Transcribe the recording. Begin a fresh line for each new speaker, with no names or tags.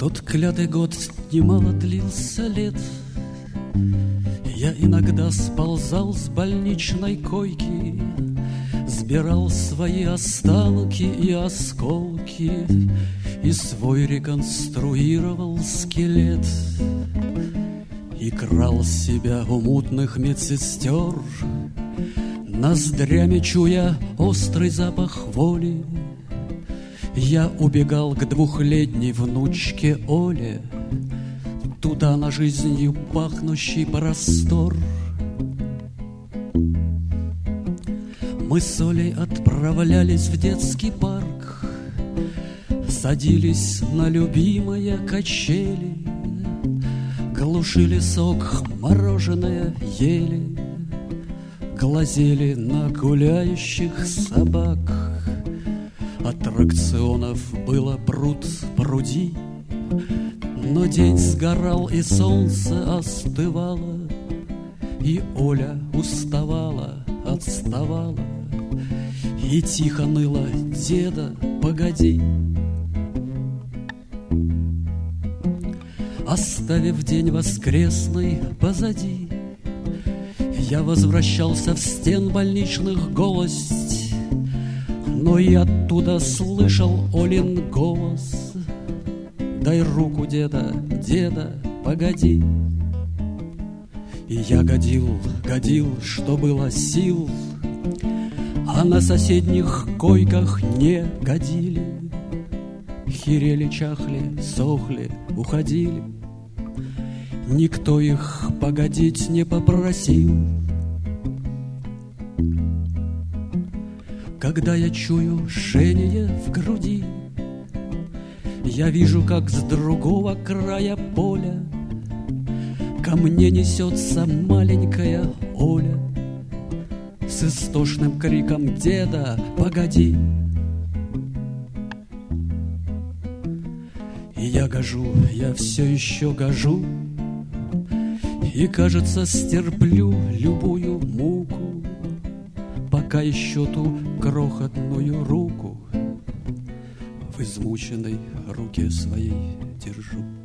Тот клятый год немало длился лет. Я иногда сползал с больничной койки, сбирал свои останки и осколки и свой реконструировал скелет. И крал себя у мутных медсестер, ноздрями чуя острый запах воли. Я убегал к двухлетней внучке Оле, туда на жизнью пахнущий простор. Мы с Олей отправлялись в детский парк, садились на любимые качели, глушили сок, мороженое ели, глазели на гуляющих собак. Аттракционов было пруд пруди, но день сгорал и солнце остывало, и Оля уставала, отставала и тихо ныла: деда, погоди. Оставив день воскресный позади, я возвращался в стен больничных голость, но и оттуда слышал Олин голос: дай руку, деда, деда, погоди. И я годил, что было сил, а на соседних койках не годили. Херели, чахли, сохли, уходили. Никто их погодить не попросил. Когда я чую жжение в груди, я вижу, как с другого края поля ко мне несется маленькая Оля с истошным криком: деда, погоди. И я гожу, я все еще гожу, и, кажется, стерплю любую муку, пока еще ту крохотную руку в измученной руке своей держу.